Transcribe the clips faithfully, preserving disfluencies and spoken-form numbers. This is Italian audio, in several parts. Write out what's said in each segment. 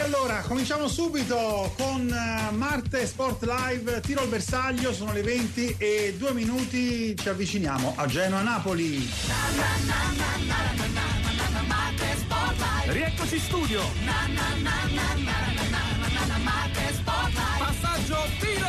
Allora, cominciamo subito con Marte Sport Live, tiro al bersaglio, sono le venti e due minuti, ci avviciniamo a Genoa-Napoli. Rieccoci in studio. Passaggio, tiro.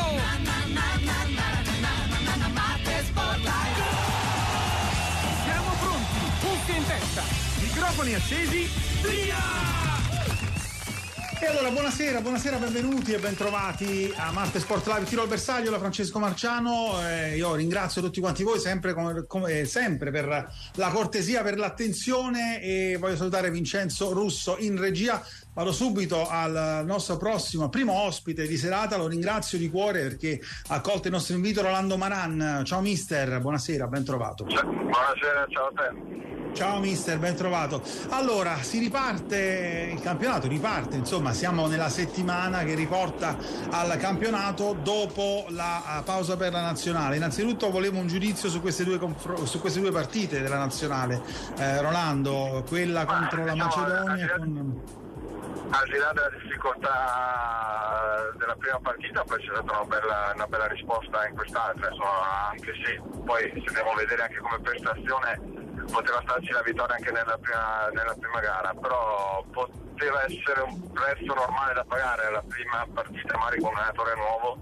Siamo pronti, cuffie in testa, microfoni accesi, via! E allora buonasera, buonasera, benvenuti e bentrovati a Marte Sport Live, tiro al bersaglio da Francesco Marciano. Eh, io ringrazio tutti quanti voi sempre, come, come, sempre per la cortesia, per l'attenzione, e voglio salutare Vincenzo Russo in regia. Vado subito al nostro prossimo primo ospite di serata, lo ringrazio di cuore perché ha accolto il nostro invito, Rolando Maran. Ciao mister, buonasera, ben trovato. Buonasera, ciao a te. Ciao mister, ben trovato. Allora, si riparte, il campionato riparte, insomma siamo nella settimana che riporta al campionato dopo la pausa per la nazionale. Innanzitutto volevo un giudizio su queste due, su queste due partite della nazionale, eh, Rolando, quella contro la Macedonia. Con... Al di là della difficoltà della prima partita, poi c'è stata una bella, una bella risposta in quest'altra, insomma, anche se poi se andiamo a vedere anche come prestazione poteva starci la vittoria anche nella prima, nella prima gara, però poteva essere un prezzo normale da pagare la prima partita magari con un allenatore nuovo,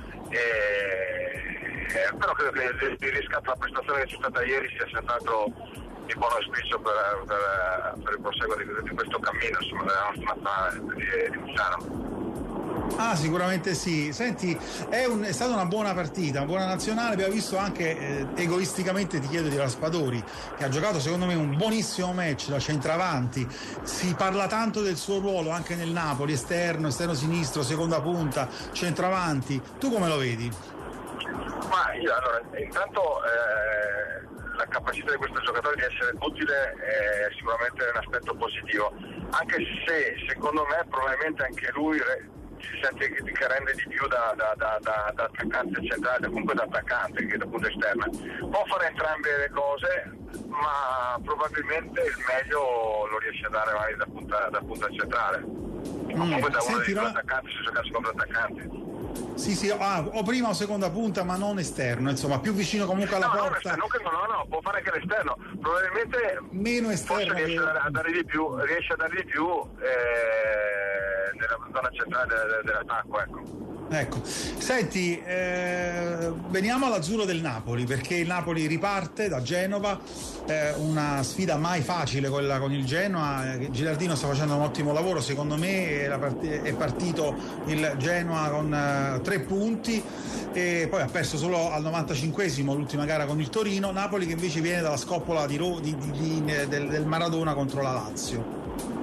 e, però credo che il, il riscatto della prestazione che c'è stata ieri sia senz'altro di buon auspicio per, per, per il proseguo di, di questo cammino, insomma, della nostra nazionale di, di Luciano. Ah, sicuramente sì. Senti, è, un, è stata una buona partita, una buona nazionale. Abbiamo visto anche, eh, egoisticamente ti chiedo, di Raspadori, che ha giocato secondo me un buonissimo match da centravanti. Si parla tanto del suo ruolo anche nel Napoli, esterno, esterno sinistro, seconda punta, centravanti. Tu come lo vedi? Ma io allora, intanto eh, la capacità di questo giocatore di essere utile è sicuramente un aspetto positivo, anche se secondo me probabilmente anche lui re, si sente che rende di più da, da, da, da, da attaccante centrale, comunque da attaccante che da punta esterna. Può fare entrambe le cose, ma probabilmente il meglio lo riesce a dare magari da punta, da punta centrale. Mm, comunque da uno dei due attaccanti, se giocasse contro attaccanti. Sì, sì, ah, o prima o seconda punta, ma non esterno, insomma, più vicino comunque alla no, porta. No, no, no, no, può fare anche l'esterno, probabilmente meno esterno. Riesce che... a dare di più, riesce a dare di più eh, nella zona centrale dell'attacco, ecco. Ecco, senti, eh, veniamo all'azzurro del Napoli, perché il Napoli riparte da Genova, eh, una sfida mai facile quella con il Genoa. Gilardino sta facendo un ottimo lavoro, secondo me è partito il Genoa con eh, tre punti e poi ha perso solo al novantacinquesimo l'ultima gara con il Torino. Napoli che invece viene dalla scoppola di, di, di, di, del, del Maradona contro la Lazio.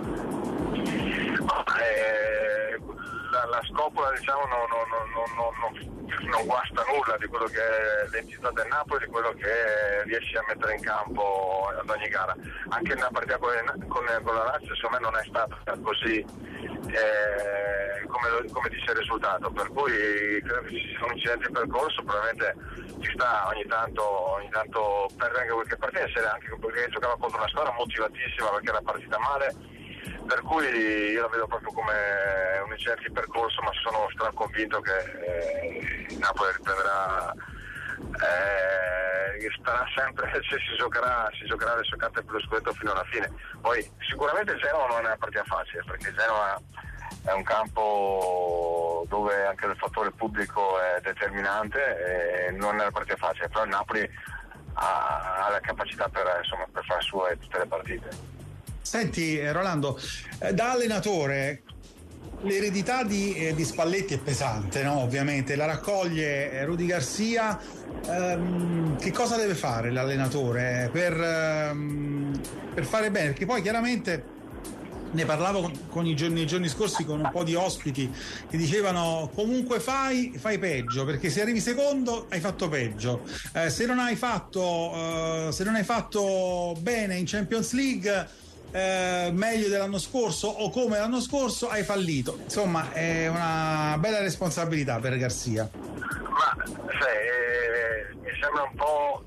La, la scopola, diciamo, non, non, non, non, non guasta nulla di quello che è l'entità del Napoli, di quello che riesce a mettere in campo ad ogni gara. Anche nella partita con, con, con la Lazio secondo me non è stata così eh, come, come dice il risultato, per cui credo che ci siano incidenti in percorso, probabilmente ci sta ogni tanto, ogni tanto perde anche qualche partita, anche perché giocava contro una squadra motivatissima perché era partita male. Per cui io la vedo proprio come un incidente di percorso, ma sono straconvinto che eh, il Napoli riprenderà, eh, starà sempre, se si giocherà, si giocherà le sue carte per lo scudetto fino alla fine. Poi sicuramente il Genoa non è una partita facile, perché il Genoa è un campo dove anche il fattore pubblico è determinante e non è una partita facile, però il Napoli ha, ha la capacità per, insomma, per fare sue tutte le partite. Senti Rolando, eh, da allenatore l'eredità di, eh, di Spalletti è pesante, no? Ovviamente la raccoglie eh, Rudy Garcia. Ehm, che cosa deve fare l'allenatore per, ehm, per fare bene? Perché poi chiaramente ne parlavo con, con i giorni, nei giorni scorsi con un po' di ospiti che dicevano comunque fai, fai peggio, perché se arrivi secondo hai fatto peggio, eh, se non hai fatto eh, se non hai fatto bene in Champions League Eh, meglio dell'anno scorso o come l'anno scorso hai fallito. Insomma, è una bella responsabilità per Garcia. Ma sai, eh, mi sembra un po'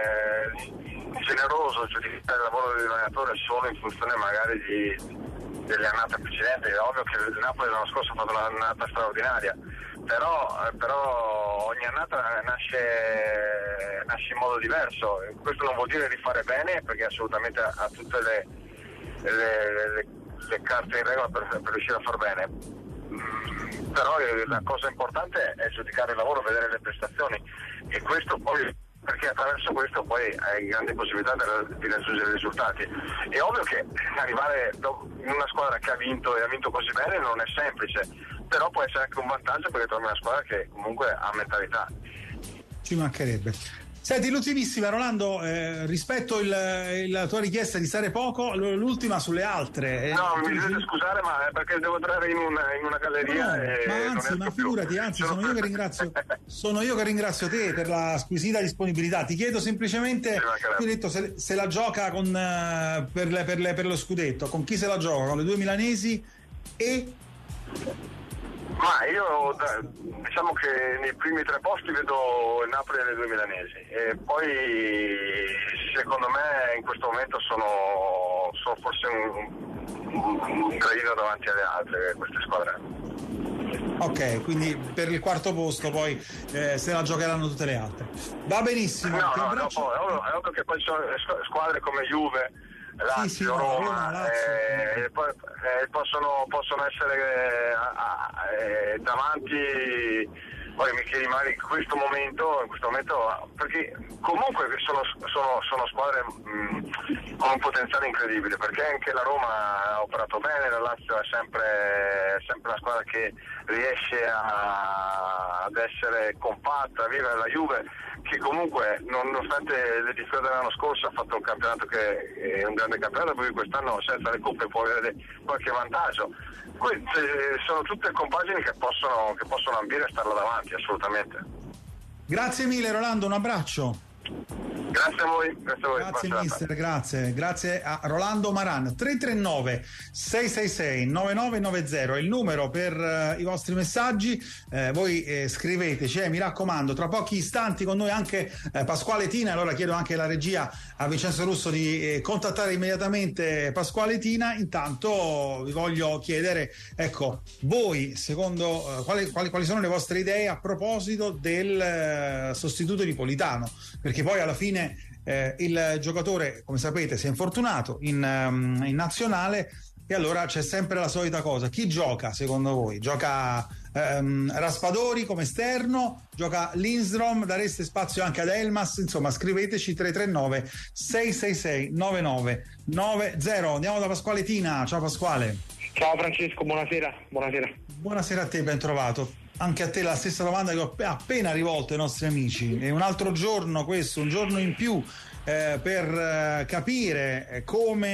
eh, generoso giudicare il lavoro dell'allenatore solo in funzione magari di, delle annate precedenti. È ovvio che il Napoli l'anno scorso ha fatto un'annata straordinaria, però, però ogni annata nasce, nasce in modo diverso. Questo non vuol dire rifare bene, perché assolutamente ha, ha tutte le, le, le, le carte in regola per, per riuscire a far bene. Però la cosa importante è giudicare il lavoro, vedere le prestazioni, e questo poi, perché attraverso questo poi hai grandi possibilità di raggiungere risultati. È ovvio che arrivare in una squadra che ha vinto e ha vinto così bene non è semplice, però può essere anche un vantaggio, perché trovi una squadra che comunque ha mentalità. Ci mancherebbe. Senti, l'ultimissima, Rolando, eh, rispetto il, il, la tua richiesta di stare poco, l'ultima sulle altre. Eh, no, mi dovete scusare, ma è perché devo entrare in una, in una galleria. No, e ma anzi, ma figurati, più. anzi, sono io, che ringrazio, sono io che ringrazio te per la squisita disponibilità. Ti chiedo semplicemente, tu hai detto se, se la gioca con, uh, per, le, per, le, per lo scudetto, con chi se la gioca? Con le due milanesi e... Ma io diciamo che nei primi tre posti vedo il Napoli e le due milanesi, e poi secondo me in questo momento sono, sono forse un, un gradino davanti alle altre queste squadre. Ok, quindi per il quarto posto poi eh, se la giocheranno tutte le altre. Va benissimo. No, no, no, poi, è ovvio che poi ci sono squadre come Juve, Lazio, sì, sì, Roma, Roma Lazio. Eh, poi, eh, possono, possono essere eh, eh, davanti. Poi mi chiedi magari in questo momento, in questo momento perché comunque sono, sono, sono squadre mh, con un potenziale incredibile, perché anche la Roma ha operato bene, la Lazio è sempre, sempre una squadra che riesce a, ad essere compatta, viva la Juve, che comunque nonostante le difficoltà dell'anno scorso ha fatto un campionato che è un grande campionato, perché quest'anno senza le coppe può avere qualche vantaggio. Queste sono tutte compagini che possono, che possono ambire a starla davanti, assolutamente. Grazie mille Rolando, un abbraccio. Grazie a voi, grazie a voi. Grazie mister, grazie. Grazie a Rolando Maran. tre tre nove sei sei sei nove nove nove zero è il numero per uh, i vostri messaggi. Eh, voi eh, scriveteci, eh, mi raccomando, tra pochi istanti con noi anche eh, Pasquale Tina, allora chiedo anche alla regia a Vincenzo Russo di eh, contattare immediatamente Pasquale Tina. Intanto vi voglio chiedere, ecco, voi secondo uh, quali, quali, quali sono le vostre idee a proposito del uh, sostituto di Politano, perché poi alla fine Eh, il giocatore, come sapete, si è infortunato in, um, in nazionale, e allora c'è sempre la solita cosa: chi gioca secondo voi? Gioca um, Raspadori come esterno? Gioca Lindstrom? Dareste spazio anche ad Elmas? Insomma, scriveteci tre tre nove sei sei sei nove nove nove zero. Andiamo da Pasquale Tina. Ciao Pasquale. Ciao Francesco, buonasera. Buonasera. Buonasera a te, ben trovato. Anche a te la stessa domanda che ho appena rivolto ai nostri amici. È un altro giorno questo, un giorno in più eh, per eh, capire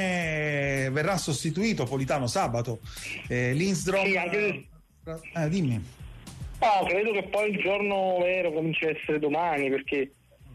come verrà sostituito Politano sabato. Eh, Lindstrom. Sì, anche... eh, dimmi. No, credo che poi il giorno vero cominci a essere domani, perché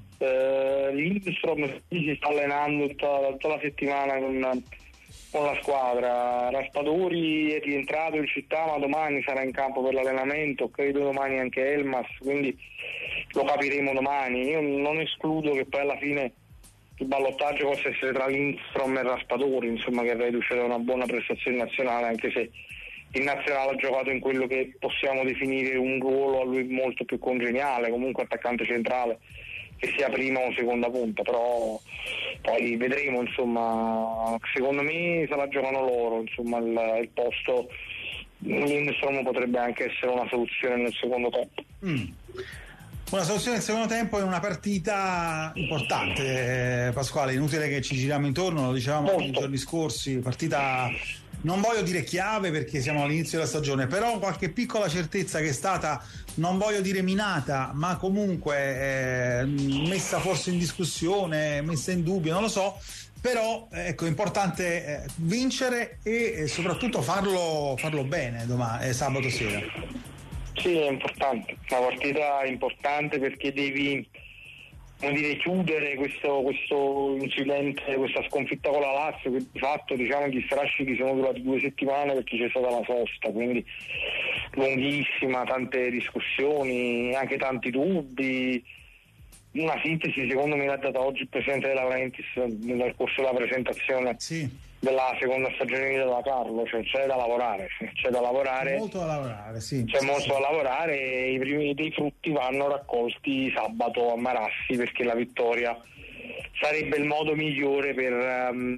eh, Lindstrom si sta allenando tutta, tutta la settimana con, con la squadra. Raspadori è rientrato in città, ma domani sarà in campo per l'allenamento, credo domani anche Elmas, quindi lo capiremo domani. Io non escludo che poi alla fine il ballottaggio possa essere tra Lindstrom e Raspadori, insomma, che reduce da una buona prestazione nazionale, anche se il nazionale ha giocato in quello che possiamo definire un ruolo a lui molto più congeniale, comunque attaccante centrale, che sia prima o seconda punta, però poi vedremo, insomma. Secondo me se la giocano loro, insomma, il, il posto Lindstrom potrebbe anche essere una soluzione nel secondo tempo. Mm. Una soluzione nel secondo tempo in una partita importante, eh, Pasquale, inutile che ci giriamo intorno, lo dicevamo nei giorni scorsi, partita, non voglio dire chiave perché siamo all'inizio della stagione, però qualche piccola certezza che è stata, non voglio dire minata, ma comunque eh, messa forse in discussione, messa in dubbio, non lo so, però ecco, è importante eh, vincere e eh, soprattutto farlo, farlo bene domani, eh, sabato sera. Sì, è importante, una partita importante perché devi, come dire, chiudere questo, questo incidente, questa sconfitta con la Lazio, che di fatto, diciamo, gli strascichi sono durati due settimane perché c'è stata la sosta, quindi lunghissima, tante discussioni, anche tanti dubbi. Una sintesi secondo me l'ha data oggi il presidente della Laurentiis nel corso della presentazione sì. della seconda stagione della Carlo, cioè c'è da lavorare, c'è da lavorare, molto da lavorare, sì, c'è sì, molto sì. da lavorare e i primi dei frutti vanno raccolti sabato a Marassi, perché la vittoria sarebbe il modo migliore per, um,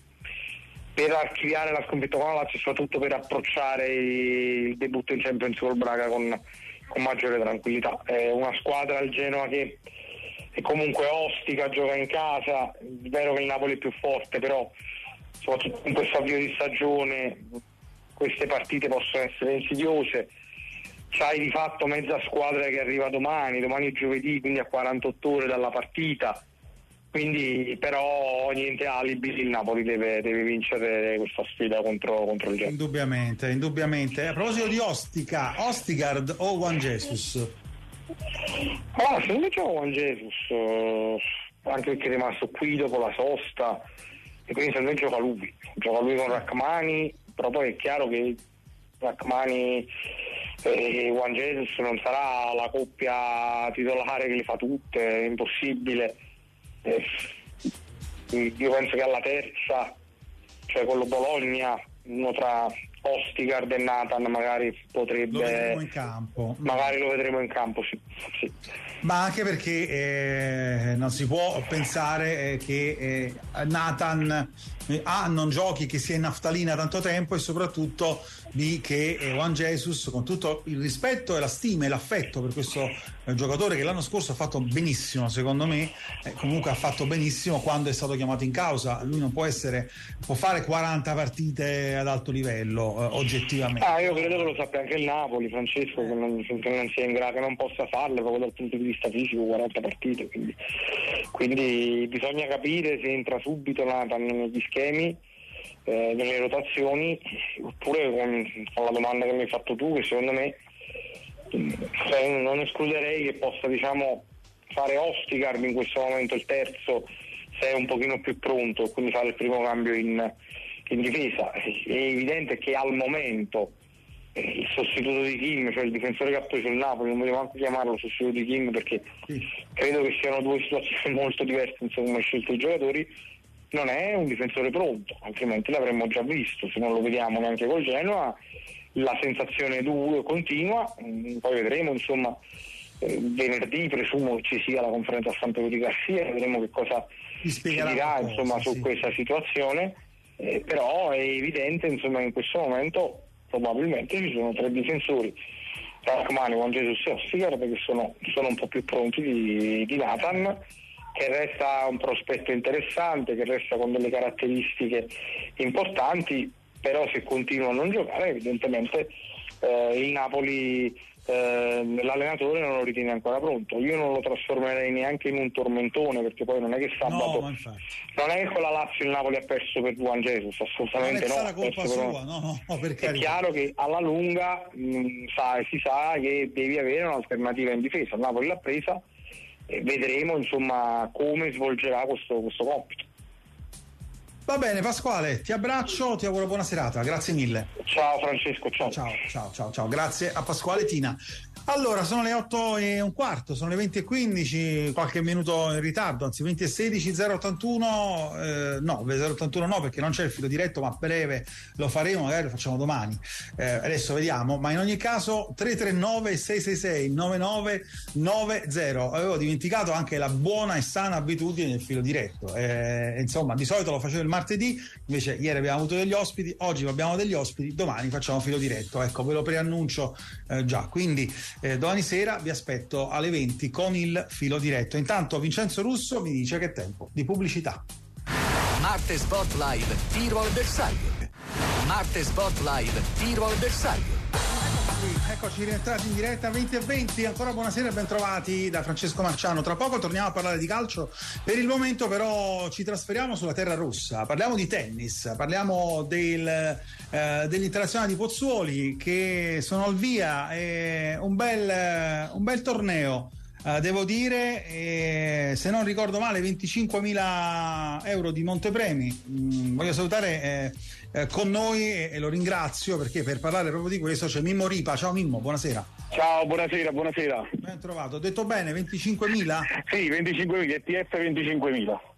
per archiviare la sconfitta con la Lazio e soprattutto per approcciare il debutto in Champions col Braga con, con maggiore tranquillità. È una squadra, il Genoa, che è comunque ostica, gioca in casa, è vero che il Napoli è più forte, però soprattutto in questo avvio di stagione queste partite possono essere insidiose. C'hai di fatto mezza squadra che arriva domani, domani è giovedì, quindi a quarantotto ore dalla partita, quindi però niente alibi, il Napoli deve, deve vincere questa sfida contro, contro il Genoa. Indubbiamente, indubbiamente. A proposito di Ostica, Ostigard o Juan Jesus? Allora, secondo me gioca Juan Jesus, eh, anche perché è rimasto qui dopo la sosta, e quindi secondo me gioca lui, gioca lui con Rachmani, però poi è chiaro che Rachmani e Juan Jesus non sarà la coppia titolare che le fa tutte, è impossibile. Eh, io penso che alla terza, cioè quello Bologna, uno tra Ostigard e Nathan magari potrebbe, lo vedremo in campo, magari lo vedremo in campo, sì, sì. Ma anche perché eh, non si può pensare eh, che eh, Nathan eh, A non giochi, che sia in naftalina tanto tempo, e soprattutto B che eh, Juan Jesus, con tutto il rispetto e la stima e l'affetto per questo eh, giocatore che l'anno scorso ha fatto benissimo, secondo me, eh, comunque ha fatto benissimo quando è stato chiamato in causa. Lui non può essere, può fare quaranta partite ad alto livello eh, oggettivamente. Ah, io credo che lo sappia anche il Napoli, Francesco, che non, che non sia in grado, che non possa farle proprio dal punto di vista fisico, quaranta partite, quindi, quindi bisogna capire se entra subito Nathan negli schemi, eh, nelle rotazioni, oppure con, con la domanda che mi hai fatto tu, che secondo me cioè, non escluderei che possa, diciamo, fare Ostigard in questo momento il terzo, se è un pochino più pronto, quindi fare il primo cambio in, in difesa. È evidente che al momento il sostituto di Kim, cioè il difensore che ha preso il Napoli, non voglio manco chiamarlo sostituto di Kim perché sì, credo che siano due situazioni molto diverse insomma, come scelto i giocatori, non è un difensore pronto, altrimenti l'avremmo già visto, se non lo vediamo neanche col Genoa. La sensazione due continua, poi vedremo insomma eh, venerdì presumo che ci sia la conferenza stampa di Garcia, vedremo che cosa ci dirà insomma cosa, su sì. questa situazione, eh, però è evidente insomma in questo momento probabilmente ci sono tre difensori, Rachmani, Juan Jesus e Ostigard, che sono, sono un po' più pronti di, di Nathan, che resta un prospetto interessante, che resta con delle caratteristiche importanti, però se continua a non giocare evidentemente eh, il Napoli, eh, l'allenatore non lo ritiene ancora pronto. Io non lo trasformerei neanche in un tormentone, perché poi non è che sabato no, non è che con la Lazio il Napoli ha perso per Juan Jesus, assolutamente non è no, la colpa sua, no, no, per è carità. chiaro che alla lunga mh, sa, si sa che devi avere un'alternativa in difesa. Il Napoli l'ha presa e vedremo insomma come svolgerà questo, questo compito. Va bene Pasquale, ti abbraccio, ti auguro buona serata, grazie mille. Ciao Francesco, ciao. Ciao, ciao, ciao, ciao, grazie a Pasquale Tina. Allora, sono le otto e un quarto, sono le venti e quindici, qualche minuto in ritardo, anzi venti e sedici, zero ottantuno, eh, no, zero ottantuno no, perché non c'è il filo diretto, ma a breve lo faremo, magari lo facciamo domani. Eh, adesso vediamo, ma in ogni caso tre tre nove sei sei sei nove nove nove zero. Avevo dimenticato anche la buona e sana abitudine del filo diretto. Eh, insomma, di solito lo facevo il martedì, invece ieri abbiamo avuto degli ospiti, oggi abbiamo degli ospiti, domani facciamo filo diretto. Ecco, ve lo preannuncio eh, già. Quindi Eh, domani sera vi aspetto alle venti con il filo diretto. Intanto Vincenzo Russo mi dice che è tempo di pubblicità. Marte Sport Live, tiro al bersaglio. Marte Sport Live, tiro al bersaglio. Eccoci rientrati in diretta venti e venti, ancora buonasera e ben trovati da Francesco Marciano. Tra poco torniamo a parlare di calcio, per il momento però ci trasferiamo sulla terra rossa, parliamo di tennis, parliamo del, eh, dell'Internazionale di Pozzuoli che sono al via, è un bel, un bel torneo. Uh, devo dire, eh, se non ricordo male, venticinquemila euro di montepremi. Mm, voglio salutare eh, eh, con noi e, e lo ringrazio perché per parlare proprio di questo c'è Mimmo Ripa. Ciao Mimmo, buonasera. Ciao, buonasera, buonasera. Ben trovato. Ho detto bene, venticinquemila? Sì, venticinquemila, E T F venticinquemila.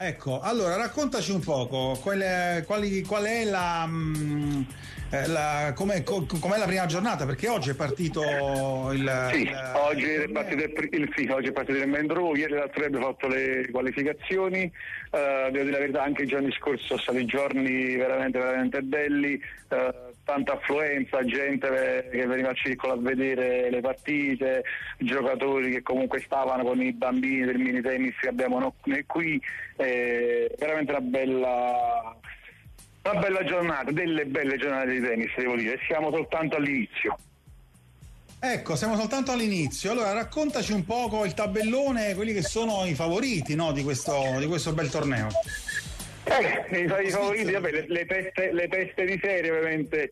Ecco, allora raccontaci un poco quelle, quali, qual è la, mh, la com'è, com'è la prima giornata, perché oggi è partito il sì, il, oggi, il è partito il, il, sì, oggi è partito il Mendro, ieri l'altro abbiamo fatto le qualificazioni, uh, devo dire la verità, anche i giorni scorsi sono stati giorni veramente veramente belli, uh, tanta affluenza, gente che veniva al circolo a vedere le partite, giocatori che comunque stavano con i bambini del mini tennis che abbiamo noi qui, eh, veramente una bella una bella giornata, delle belle giornate di tennis, devo dire, siamo soltanto all'inizio. Ecco, siamo soltanto all'inizio. Allora raccontaci un poco il tabellone, quelli che sono i favoriti, no, di questo, di questo bel torneo. Eh, i, i favoriti, vabbè, le, le, teste, le teste di serie ovviamente.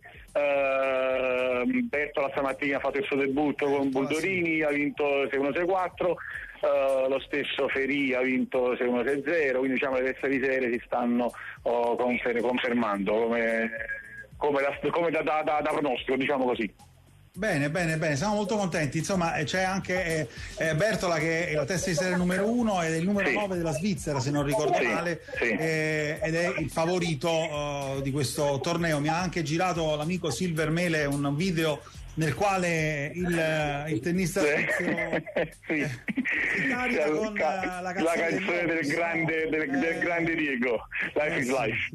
uh, Bertola stamattina ha fatto il suo debutto con Buldorini, ha vinto sei uno sei quattro, uh, lo stesso Ferì ha vinto sei uno sei zero, quindi diciamo le teste di serie si stanno oh, confer- confermando come, come, da, come da, da, da, da pronostico, diciamo così. Bene, bene, bene, siamo molto contenti. Insomma, c'è anche eh, eh, Bertola che è la testa di serie numero uno ed è il numero sì. nove della Svizzera, se non ricordo sì, male, sì. Eh, ed è il favorito uh, di questo torneo. Mi ha anche girato l'amico Silver Mele un video nel quale il, il tennista svizzero sì. eh, si carica con la, la canzone, la del, canzone del, grande, del, eh, del grande Diego, Life eh, is sì, Life. sì,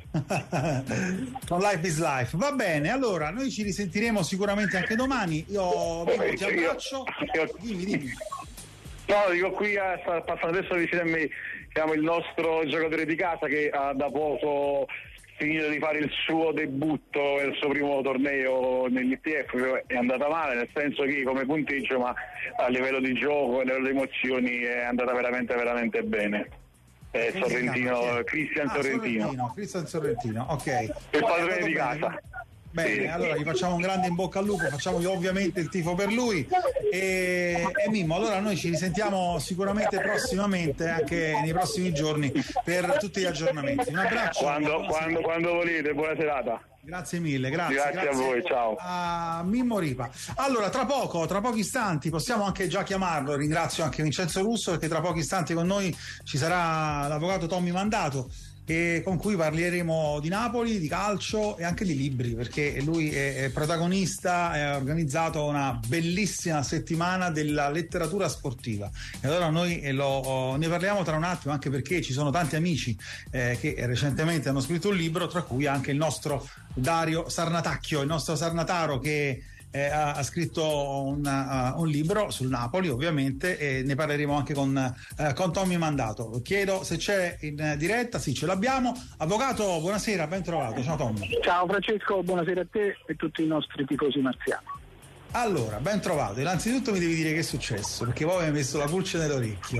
sì. Con Life is Life. Va bene, allora noi ci risentiremo sicuramente anche domani. Io Vabbè, ti abbraccio. Io, io, dimmi, dimmi. No, dico qui a, sta passando adesso vicino a me, siamo il nostro giocatore di casa che ha da poco finito di fare il suo debutto, il suo primo torneo nell'I T F, è andata male, nel senso che come punteggio, ma a livello di gioco, a livello di emozioni è andata veramente veramente bene. È Sorrentino, Cristian ah, Sorrentino. Sorrentino. Cristian Sorrentino, ok. Il padrone di casa. Bene, sì. Allora gli facciamo un grande in bocca al lupo, facciamo ovviamente il tifo per lui e, e Mimmo, allora noi ci risentiamo sicuramente prossimamente, anche nei prossimi giorni, per tutti gli aggiornamenti. Un abbraccio. Quando, quando, quando volete, buona serata. Grazie mille, grazie, grazie, grazie a voi, ciao. A Mimmo Ripa. Allora, tra poco, tra pochi istanti, possiamo anche già chiamarlo, ringrazio anche Vincenzo Russo perché tra pochi istanti con noi ci sarà l'avvocato Tommy Mandato, e con cui parleremo di Napoli, di calcio e anche di libri, perché lui è, è protagonista e ha organizzato una bellissima settimana della letteratura sportiva e allora noi lo, ne parliamo tra un attimo, anche perché ci sono tanti amici eh, che recentemente hanno scritto un libro, tra cui anche il nostro Dario Sarnatacchio, il nostro Sarnataro, che Eh, ha, ha scritto un, uh, un libro sul Napoli, ovviamente, e ne parleremo anche con, uh, con Tommy Mandato. Chiedo se c'è in diretta. Sì, ce l'abbiamo. Avvocato, buonasera, ben trovato. Ciao Tommy. Ciao Francesco, buonasera a te e a tutti i nostri tifosi marziani. Allora, ben trovato. Innanzitutto mi devi dire che è successo, perché poi mi hai messo la pulce nell'orecchio.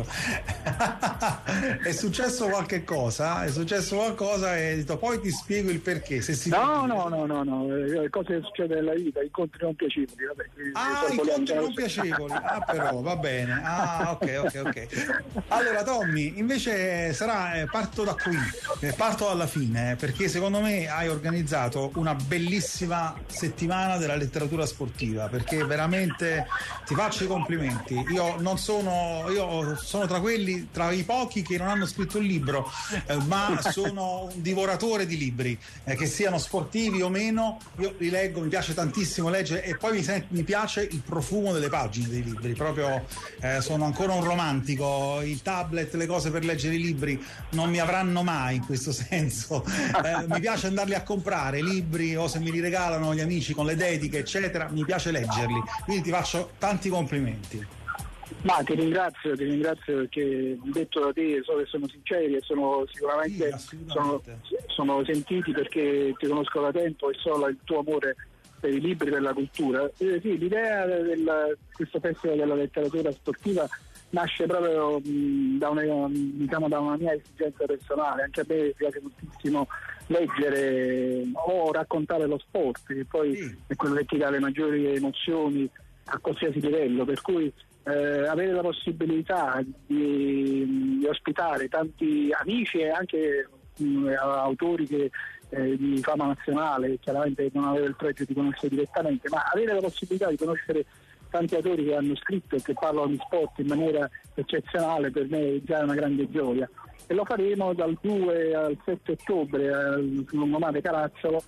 È successo qualche cosa? È successo qualcosa e detto, poi ti spiego il perché. Se si no, no, no, no, no, le cose che succedono nella vita, incontri non piacevoli. Vabbè, ah, incontri non piacevoli. Ah, però, va bene. Ah, ok, ok, ok. Allora, Tommy, invece sarà, eh, parto da qui, eh, parto dalla fine, eh, perché secondo me hai organizzato una bellissima settimana della letteratura sportiva, perché veramente ti faccio i complimenti. Io non sono, io sono tra quelli, tra i pochi che non hanno scritto un libro, eh, ma sono un divoratore di libri, eh, che siano sportivi o meno. Io li leggo, mi piace tantissimo leggere e poi mi, sent- mi piace il profumo delle pagine dei libri, proprio eh, sono ancora un romantico. Il tablet, le cose per leggere i libri non mi avranno mai, in questo senso. Eh, mi piace andarli a comprare libri, o se mi li regalano gli amici con le dediche eccetera, mi piace leggerli, quindi ti faccio tanti complimenti. Ma ti ringrazio, ti ringrazio perché detto da te so che sono sinceri e sono sicuramente sì, sono, sono sentiti, perché ti conosco da tempo e so il tuo amore per i libri, per la cultura. Eh, sì, l'idea di questo festival della letteratura sportiva nasce proprio mh, da, una, diciamo, da una mia esigenza personale. Anche a me piace moltissimo leggere o raccontare lo sport, che poi sì, è quello che ti dà le maggiori emozioni a qualsiasi livello, per cui eh, avere la possibilità di, di ospitare tanti amici e anche mh, autori che eh, di fama nazionale, chiaramente non avevo il pregio di conoscere direttamente, ma avere la possibilità di conoscere tanti autori che hanno scritto e che parlano di sport in maniera eccezionale, per me è già una grande gioia. E lo faremo dal due al sette ottobre al lungomare Caracciolo,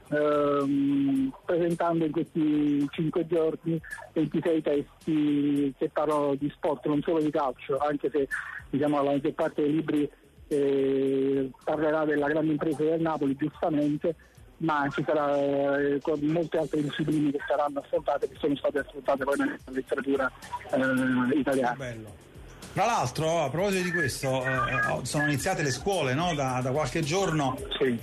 ehm, presentando in questi cinque giorni ventisei testi che parlano di sport, non solo di calcio, anche se diciamo la maggior parte dei libri eh, parlerà della grande impresa del Napoli, giustamente, ma ci sarà eh, con molte altre discipline che saranno affrontate, che sono state affrontate poi nella letteratura eh, italiana. Bello. Tra l'altro, a proposito di questo, eh, sono iniziate le scuole, no? da, da qualche giorno, sì.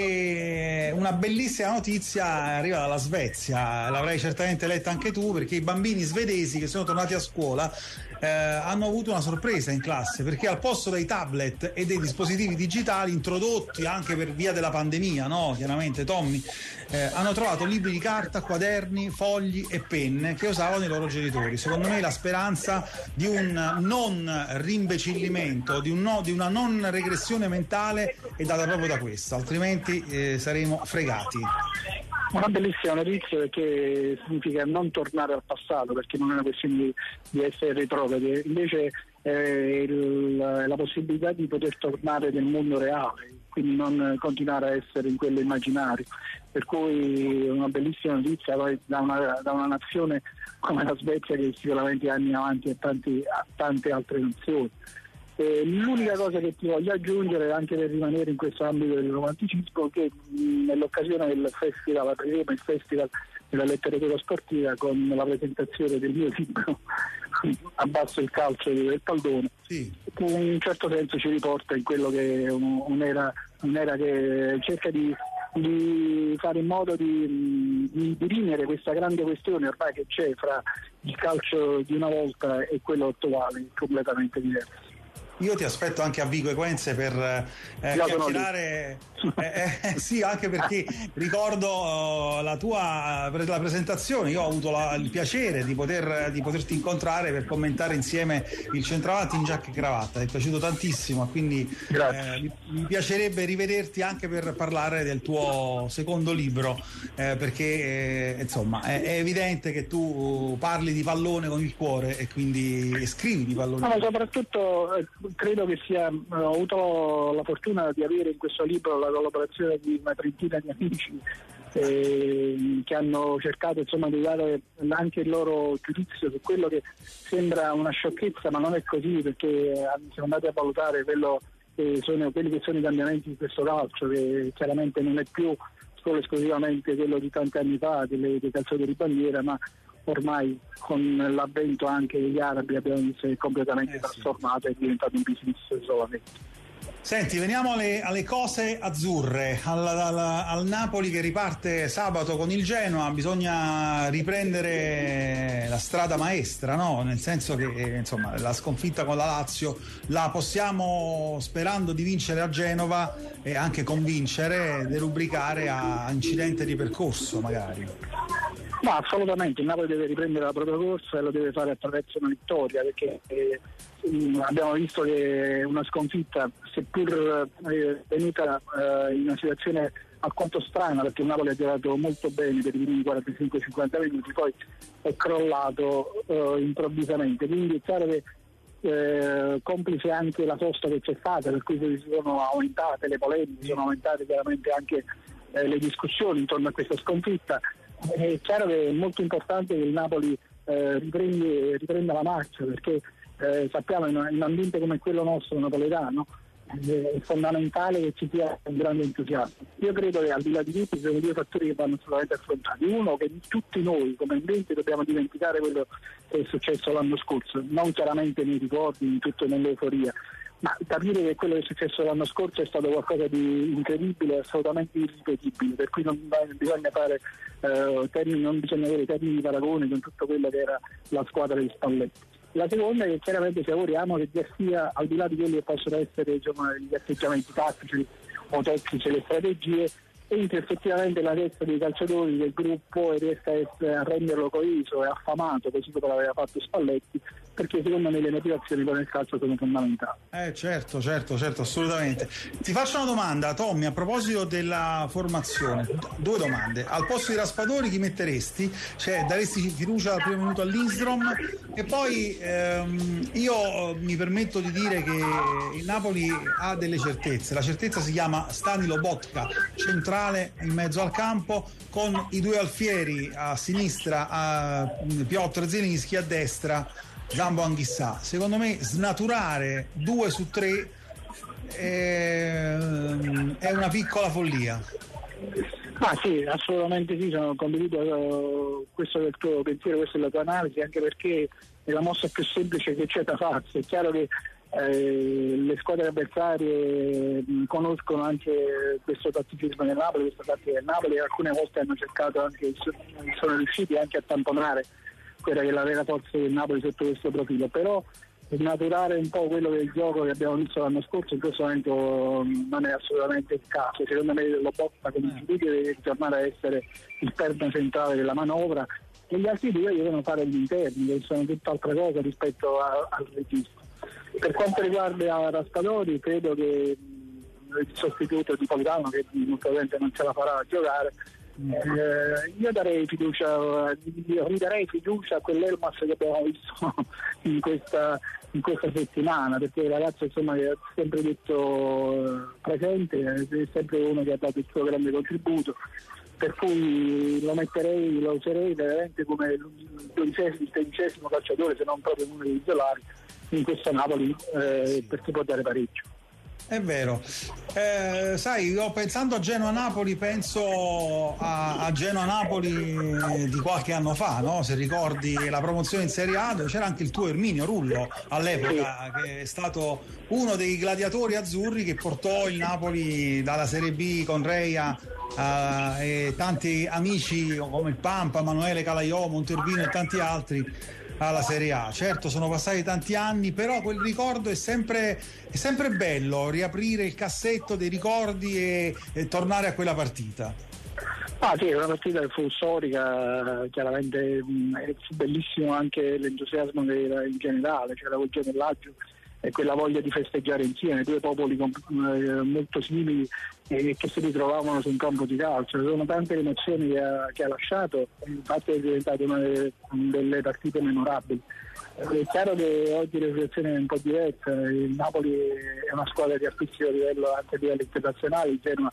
E una bellissima notizia arriva dalla Svezia, l'avrai certamente letta anche tu, perché i bambini svedesi che sono tornati a scuola eh, hanno avuto una sorpresa in classe, perché al posto dei tablet e dei dispositivi digitali introdotti anche per via della pandemia, no? Chiaramente Tommy, eh, hanno trovato libri di carta, quaderni, fogli e penne che usavano i loro genitori. Secondo me la speranza di un non rimbecillimento, di, un no, di una non regressione mentale è data proprio da questo, altrimenti eh, saremo fregati. Una bellissima notizia, perché significa non tornare al passato, perché non è una questione di, di essere retrogradi, invece eh, il, la possibilità di poter tornare nel mondo reale, quindi non continuare a essere in quello immaginario. Per cui una bellissima notizia da una, da una nazione come la Svezia, che sicuramente ha anni avanti a, tanti, a tante altre nazioni. Eh, l'unica cosa che ti voglio aggiungere, anche per rimanere in questo ambito del romanticismo, che mh, nell'occasione del festival, apriremo il festival della letteratura sportiva con la presentazione del mio libro Abbasso il calcio del pallone, sì. Che in un certo senso ci riporta in quello che è un, un'era, un'era che cerca di, di fare in modo di, di dirimere questa grande questione ormai che c'è fra il calcio di una volta e quello attuale, completamente diverso. Io ti aspetto anche a Vico Equense per eh, chiacchierare, eh, eh, sì, anche perché ricordo uh, la tua la presentazione. Io ho avuto la, il piacere di, poter, di poterti incontrare per commentare insieme il centravanti in giacca e cravatta. Mi è piaciuto tantissimo, quindi eh, mi, mi piacerebbe rivederti anche per parlare del tuo secondo libro, eh, perché eh, insomma è, è evidente che tu parli di pallone con il cuore e quindi scrivi di pallone. No, soprattutto eh, credo che sia, ho avuto la fortuna di avere in questo libro la collaborazione di una trentina di amici eh, che hanno cercato insomma di dare anche il loro giudizio su quello che sembra una sciocchezza, ma non è così, perché siamo andati a valutare quello che sono, quelli che sono i cambiamenti di questo calcio, che chiaramente non è più solo esclusivamente quello di tanti anni fa, delle, dei calciatori di bandiera, ma ormai con l'avvento anche degli arabi abbiamo visto che è completamente eh, trasformato, sì. È diventato un business solamente. Senti, veniamo alle, alle cose azzurre, al, al, al Napoli che riparte sabato con il Genoa. Bisogna riprendere la strada maestra, no? Nel senso che insomma la sconfitta con la Lazio la possiamo, sperando di vincere a Genova e anche convincere, derubricare a incidente di percorso magari. Ma assolutamente, il Napoli deve riprendere la propria corsa e lo deve fare attraverso una vittoria, perché eh, abbiamo visto che una sconfitta, seppur eh, venuta eh, in una situazione alquanto strana, perché il Napoli ha giocato molto bene per i primi quarantacinque cinquanta minuti, poi è crollato eh, improvvisamente, quindi è chiaro che eh, complice anche la sosta che c'è stata, per cui si sono aumentate le polemiche, sono aumentate chiaramente anche eh, le discussioni intorno a questa sconfitta. È chiaro che è molto importante che il Napoli eh, riprende, riprenda la marcia, perché eh, sappiamo in un ambiente come quello nostro napoletano eh, è fondamentale che ci sia un grande entusiasmo. Io credo che al di là di tutto ci sono due fattori che vanno assolutamente affrontati. Uno, che tutti noi come ambiente dobbiamo dimenticare quello che è successo l'anno scorso, non chiaramente nei ricordi, in tutto nell'euforia, ma capire che quello che è successo l'anno scorso è stato qualcosa di incredibile, assolutamente irripetibile, per cui non bisogna fare eh, termini, non bisogna avere termini di paragone con tutto quello che era la squadra di Spalletti. La seconda è che chiaramente ci auguriamo che già sia, al di là di quelli che possono essere diciamo, gli atteggiamenti tattici o tecnici, le strategie, entri effettivamente la testa dei calciatori del gruppo e riesca a, essere, a renderlo coeso e affamato, così come l'aveva fatto Spalletti, perché secondo me le motivazioni per il calcio sono fondamentali. Eh certo, certo, certo, assolutamente. Ti faccio una domanda, Tommy, a proposito della formazione. Due domande. Al posto di Raspadori chi metteresti? Cioè, daresti fiducia dal primo minuto all'Lindstrom? E poi ehm, io mi permetto di dire che il Napoli ha delle certezze. La certezza si chiama Stani Lobotka, centrale in mezzo al campo, con i due alfieri a sinistra, a Piotr Zielinski, a destra Zambo Anghissà. Secondo me snaturare due su tre è, è una piccola follia. Ah sì, assolutamente sì, sono condivido uh, questo del tuo pensiero, questa è la tua analisi, anche perché è la mossa più semplice che c'è da farsi. È chiaro che eh, le squadre avversarie mh, conoscono anche questo tatticismo del Napoli, questa tattica del Napoli, e alcune volte hanno cercato anche, sono riusciti anche a tamponare quella che è la vera forza del Napoli sotto questo profilo, però snaturare un po' quello del gioco che abbiamo visto l'anno scorso in questo momento non è assolutamente il caso. Secondo me lo Botta come giudizio deve tornare a essere il perno centrale della manovra e gli altri due devono fare gli interni, che sono tutt'altra cosa rispetto a, al regista. Per quanto riguarda Raspadori, credo che il sostituto di Politano, che molto probabilmente non ce la farà a giocare, Eh, io darei fiducia, io ridarei fiducia a quell'Elmas che abbiamo visto in questa, in questa settimana, perché il ragazzo insomma è sempre detto presente, è sempre uno che ha dato il suo grande contributo, per cui lo metterei, lo userei veramente come il dodicesimo, il tredicesimo calciatore, se non proprio uno dei titolari in questo Napoli, eh, perché può dare pareggio. È vero, eh, sai, io pensando a Genoa-Napoli penso a, a Genoa-Napoli di qualche anno fa, no? Se ricordi la promozione in Serie A, dove c'era anche il tuo Erminio Rullo all'epoca, che è stato uno dei gladiatori azzurri che portò il Napoli dalla Serie B con Reia uh, e tanti amici come il Pampa, Emanuele Calaiò, Monterbino e tanti altri alla Serie A. Certo, sono passati tanti anni, però quel ricordo è sempre, è sempre bello, riaprire il cassetto dei ricordi e, e tornare a quella partita. Ah sì, è una partita che fu storica, chiaramente mh, fu bellissimo anche l'entusiasmo che era in generale, c'era quel gemellaggio e quella voglia di festeggiare insieme, due popoli comp- eh, molto simili e eh, che si ritrovavano su un campo di calcio. Ci sono tante emozioni che ha, che ha lasciato, infatti è diventata una delle, delle partite memorabili. È chiaro che oggi la situazione è un po' diversa, il Napoli è una squadra di altissimo livello anche a livello internazionale, il Genoa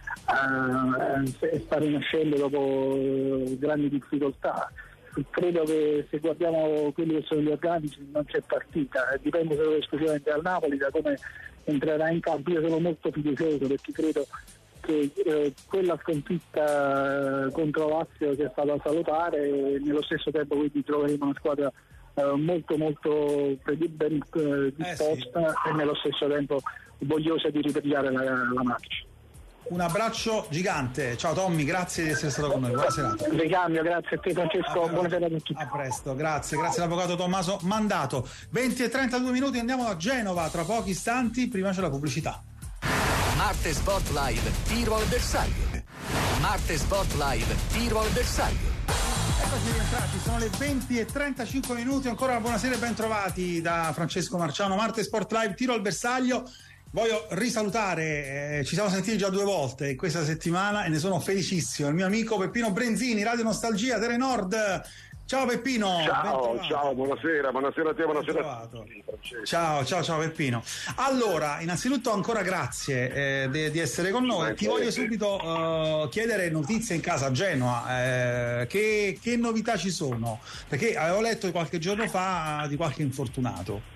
uh, sta rinascendo dopo grandi difficoltà. Credo che se guardiamo quelli che sono gli organici non c'è partita, dipende solo esclusivamente dal Napoli, da come entrerà in campo. Io sono molto fiducioso perché credo che eh, quella sconfitta contro Lazio sia stata salutare e nello stesso tempo quindi troveremo una squadra eh, molto molto ben eh, disposta eh sì. e nello stesso tempo vogliosa di ripigliare la, la marcia. Un abbraccio gigante, ciao Tommy, grazie di essere stato con noi, buona serata. Ricambio, grazie a te Francesco, a buona serata a tutti. A presto, grazie, grazie all'avvocato Tommaso Mandato. venti e trentadue minuti, andiamo a Genova tra pochi istanti, prima c'è la pubblicità. Marte Sport Live, tiro al bersaglio. Marte Sport Live, tiro al bersaglio. Eccoci rientrati, sono le venti e trentacinque minuti, ancora buonasera e ben trovati da Francesco Marciano. Marte Sport Live, tiro al bersaglio. Voglio risalutare, eh, ci siamo sentiti già due volte in questa settimana e ne sono felicissimo, il mio amico Peppino Brenzini, Radio Nostalgia, Telenord. Ciao Peppino. Ciao, ciao, buonasera, buonasera a te, buonasera a tutti. Ciao, ciao, ciao Peppino. Allora, innanzitutto ancora grazie eh, di, di essere con noi. Ti voglio subito uh, chiedere notizie in casa a Genoa, eh, che, che novità ci sono? Perché avevo letto qualche giorno fa di qualche infortunato.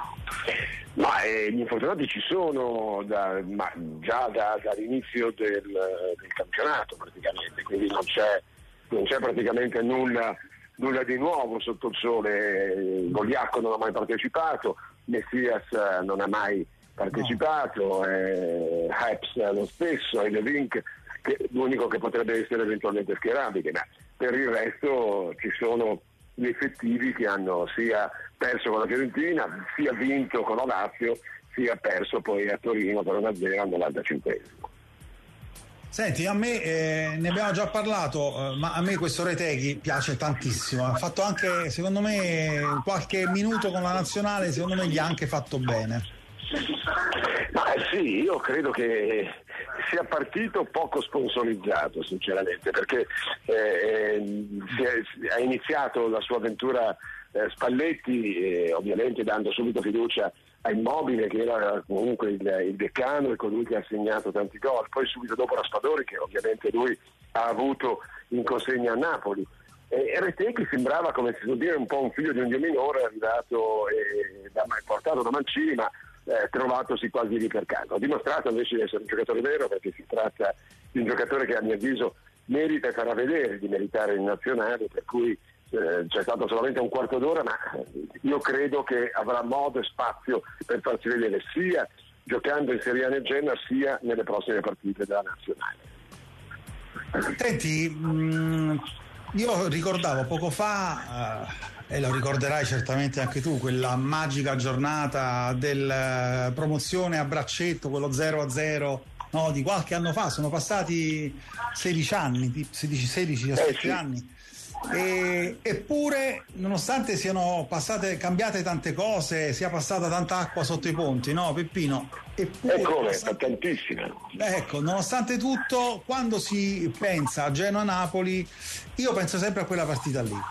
Ma eh, gli infortunati ci sono da, ma già da, dall'inizio del, del campionato praticamente, quindi non c'è, non c'è praticamente nulla, nulla di nuovo sotto il sole. Goliacco non ha mai partecipato, Messias non ha mai partecipato, no. eh, Heps lo stesso, e Levink che l'unico che potrebbe essere eventualmente schierabile, ma per il resto ci sono gli effettivi che hanno sia perso con la Fiorentina, sia vinto con la Lazio, sia perso poi a Torino per una zero al novantacinquesimo. Senti, a me eh, ne abbiamo già parlato, eh, ma a me questo Retegui piace tantissimo. Ha fatto anche, secondo me, qualche minuto con la nazionale, secondo me gli ha anche fatto bene. Ma eh, sì, io credo che sia partito poco sponsorizzato, sinceramente, perché eh, si è, ha iniziato la sua avventura eh, Spalletti, eh, ovviamente dando subito fiducia a Immobile, che era comunque il, il decano e colui che ha segnato tanti gol, poi subito dopo Raspadori, che ovviamente lui ha avuto in consegna a Napoli. E Retegui sembrava, come si suol dire, un po' un figlio di un dio minore, arrivato e da, portato da Mancini, ma eh, trovatosi quasi lì per caso. Ha dimostrato invece di essere un giocatore vero, perché si tratta di un giocatore che a mio avviso merita e farà vedere di meritare in nazionale, per cui Eh, c'è stato solamente un quarto d'ora, ma io credo che avrà modo e spazio per farsi vedere sia giocando in Serie A nel Genoa sia nelle prossime partite della nazionale. Senti, mh, io ricordavo poco fa, eh, e lo ricorderai certamente anche tu, quella magica giornata del promozione a braccetto, quello zero a zero, no, di qualche anno fa. Sono passati sedici anni, sedici sedici diciassette eh sì. anni. E, eppure, nonostante siano passate, cambiate tante cose, sia passata tanta acqua sotto i ponti, no Peppino? Eppure, e come? nonostante, tantissima. Ecco, nonostante tutto, quando si pensa a Genoa-Napoli, io penso sempre a quella partita lì.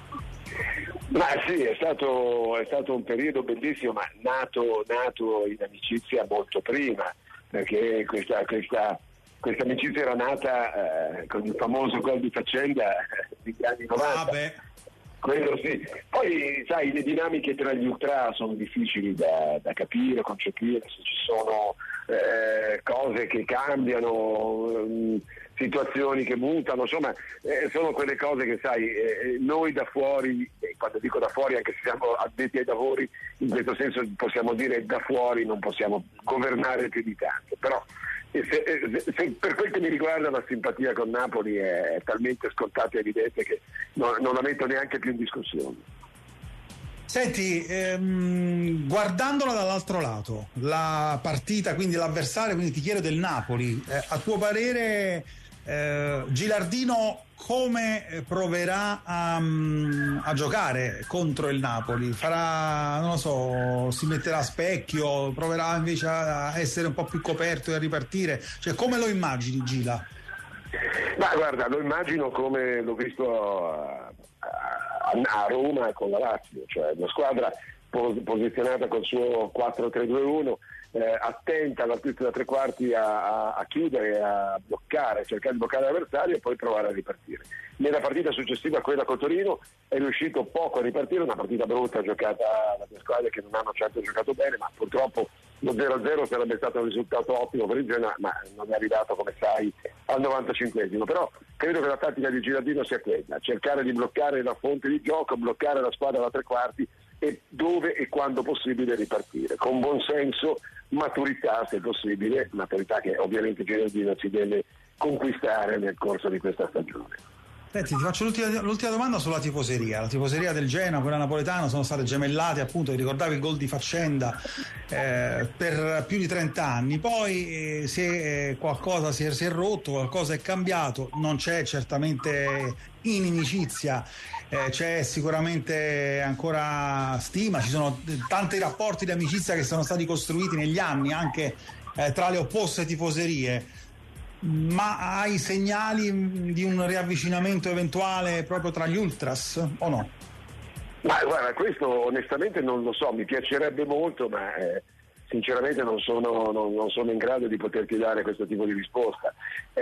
Ma sì, è stato, è stato un periodo bellissimo, ma nato, nato in amicizia molto prima, perché questa, questa Questa amicizia era nata eh, con il famoso gol di Faccenda degli anni novanta. Ah beh. Quello sì. Poi sai, le dinamiche tra gli ultra sono difficili da, da capire, concepire, se ci sono eh, cose che cambiano, mh, situazioni che mutano, insomma eh, sono quelle cose che sai, eh, noi da fuori, eh, quando dico da fuori anche se siamo addetti ai lavori, in questo senso possiamo dire da fuori non possiamo governare più di tanto, però Se, se, se per quel che mi riguarda la simpatia con Napoli è, è talmente scontata e evidente che non, non la metto neanche più in discussione. Senti, ehm, guardandola dall'altro lato, la partita, quindi l'avversario, quindi ti chiedo del Napoli, eh, a tuo parere eh, Gilardino come proverà a, a giocare contro il Napoli? Farà, non lo so, si metterà a specchio, proverà invece a essere un po' più coperto e a ripartire? Cioè, come lo immagini, Gila? Ma guarda, lo immagino come l'ho visto a, a, a Roma con la Lazio, cioè una squadra pos- posizionata col suo quattro tre due uno, eh, attenta all'artista da tre quarti a, a, a chiudere, a bloccare, cercare di bloccare l'avversario e poi provare a ripartire. Nella partita successiva, quella con Torino, è riuscito poco a ripartire, una partita brutta giocata da due squadre che non hanno certo giocato bene, ma purtroppo lo zero a zero sarebbe stato un risultato ottimo per il Genoa, ma non è arrivato, come sai, al novantacinquesimo. Però credo che la tattica di Gilardino sia quella, cercare di bloccare la fonte di gioco, bloccare la squadra da tre quarti e dove e quando possibile ripartire, con buon senso, maturità se possibile, maturità che ovviamente Gilardino si deve conquistare nel corso di questa stagione. Senti, ti faccio l'ultima, l'ultima domanda sulla tifoseria. La tifoseria del Genoa, quella napoletana, sono state gemellate, appunto, ricordavi il gol di Faccenda, eh, per più di trenta anni. Poi eh, si è, eh, qualcosa si è, si è rotto, qualcosa è cambiato, non c'è certamente inimicizia, eh, c'è sicuramente ancora stima, ci sono tanti rapporti di amicizia che sono stati costruiti negli anni anche eh, tra le opposte tifoserie. Ma hai segnali di un riavvicinamento eventuale proprio tra gli ultras o no? Ma guarda, questo onestamente non lo so, mi piacerebbe molto, ma eh, sinceramente non sono, non, non sono in grado di poterti dare questo tipo di risposta.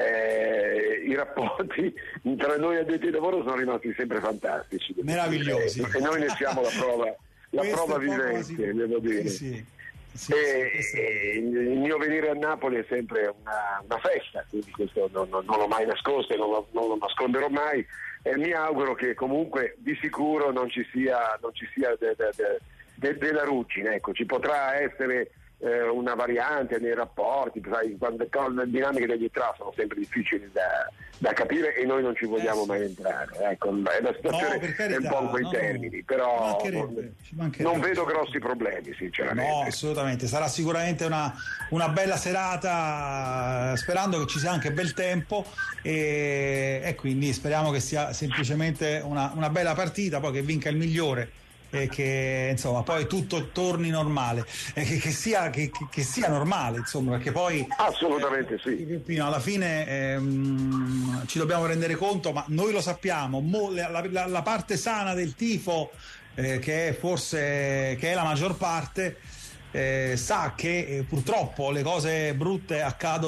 Eh, I rapporti tra noi addetti ai lavoro sono rimasti sempre fantastici, meravigliosi, e noi ne siamo la prova, la prova vivente, devo dire. Sì, sì. Sì, e, sì, e il mio venire a Napoli è sempre una, una festa, quindi questo non, non, non l'ho mai nascosto e non lo, non lo nasconderò mai, e mi auguro che comunque di sicuro non ci sia, non ci sia de, de, de, de, della ruggine, ecco, ci potrà essere eh, una variante nei rapporti, sai, quando le dinamiche degli entrati sono sempre difficili da, da capire e noi non ci vogliamo eh sì. mai entrare. Ecco, la situazione no, carità, è un po' in quei no, termini, però non, non vedo grossi problemi, sinceramente. No, assolutamente, sarà sicuramente una, una bella serata, sperando che ci sia anche bel tempo e, e quindi speriamo che sia semplicemente una, una bella partita, poi che vinca il migliore e che insomma poi tutto torni normale e che, che, sia, che, che sia normale, insomma, perché poi assolutamente eh, sì alla fine ehm, ci dobbiamo rendere conto, ma noi lo sappiamo, mo, la, la, la parte sana del tifo eh, che è forse che è la maggior parte Eh, sa che eh, purtroppo le cose brutte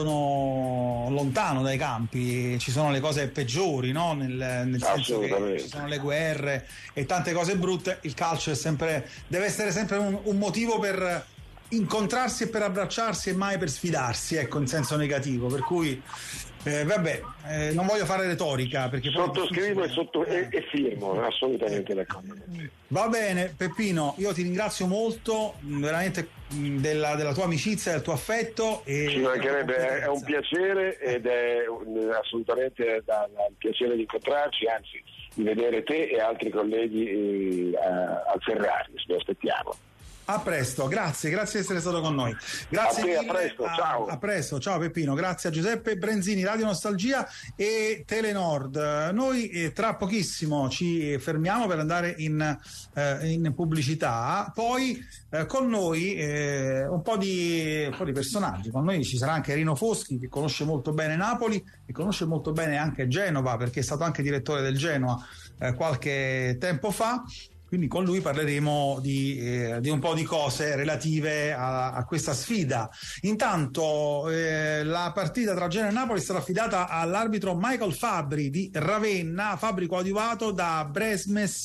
accadono lontano dai campi, ci sono le cose peggiori, no? nel, nel senso che ci sono le guerre e tante cose brutte. Il calcio è sempre, deve essere sempre un, un motivo per incontrarsi e per abbracciarsi e mai per sfidarsi, ecco, in senso negativo, per cui eh, vabbè, eh, non voglio fare retorica perché sottoscrivo e, sotto, eh. e, e firmo assolutamente d'accordo. Va bene Peppino, io ti ringrazio molto veramente della, della tua amicizia, del tuo affetto e ci mancherebbe, è un piacere ed è un, assolutamente da, da, un piacere di incontrarci, anzi di vedere te e altri colleghi eh, a, al Ferrari, vi aspettiamo. A presto, grazie, grazie di essere stato con noi. Grazie a te, mille, a presto, a, ciao. A presto, ciao Peppino, grazie a Giuseppe Brenzini, Radio Nostalgia e Telenord. Noi eh, tra pochissimo ci fermiamo per andare in, eh, in pubblicità, poi eh, con noi eh, un, po di, un po' di personaggi, con noi ci sarà anche Rino Foschi che conosce molto bene Napoli e conosce molto bene anche Genova perché è stato anche direttore del Genoa eh, qualche tempo fa. Quindi con lui parleremo di, eh, di un po' di cose relative a, a questa sfida. Intanto eh, la partita tra Genoa e Napoli sarà affidata all'arbitro Michael Fabbri di Ravenna, Fabbri coadiuvato da Bresmes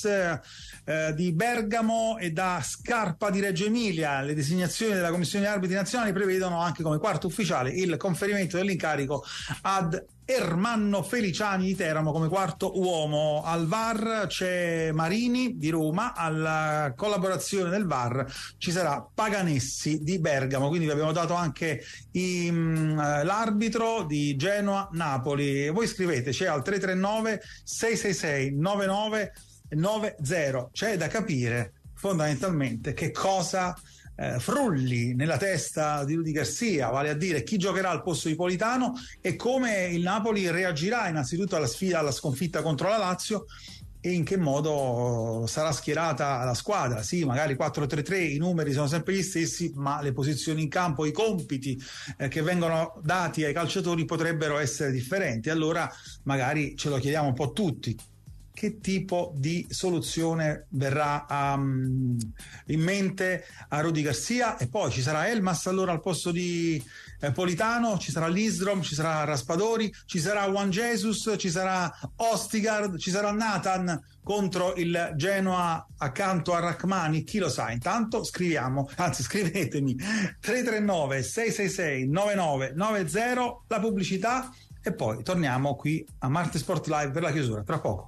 eh, di Bergamo e da Scarpa di Reggio Emilia. Le designazioni della Commissione Arbitri Nazionali prevedono anche come quarto ufficiale il conferimento dell'incarico ad Ermanno Feliciani di Teramo come quarto uomo. Al V A R c'è Marini di Roma, alla collaborazione del V A R ci sarà Paganessi di Bergamo, quindi vi abbiamo dato anche i, mh, l'arbitro di Genoa-Napoli. Voi scriveteci al tre tre nove sei sei sei nove nove nove zero. C'è da capire fondamentalmente che cosa Eh, frulli nella testa di Rudy Garcia, vale a dire chi giocherà al posto di Politano e come il Napoli reagirà innanzitutto alla sfida, alla sconfitta contro la Lazio e in che modo sarà schierata la squadra. Sì, magari quattro tre tre, i numeri sono sempre gli stessi, ma le posizioni in campo, i compiti eh, che vengono dati ai calciatori potrebbero essere differenti. Allora magari ce lo chiediamo un po' tutti. Che tipo di soluzione verrà um, in mente a Rudy Garcia? E poi ci sarà Elmas allora al posto di eh, Politano, ci sarà Lidstrom, ci sarà Raspadori, ci sarà Juan Jesus, ci sarà Ostigard, ci sarà Nathan contro il Genoa accanto a Rachmani, chi lo sa. Intanto scriviamo, anzi scrivetemi tre tre nove sei sei sei nove nove nove zero, la pubblicità e poi torniamo qui a Marte Sport Live per la chiusura tra poco.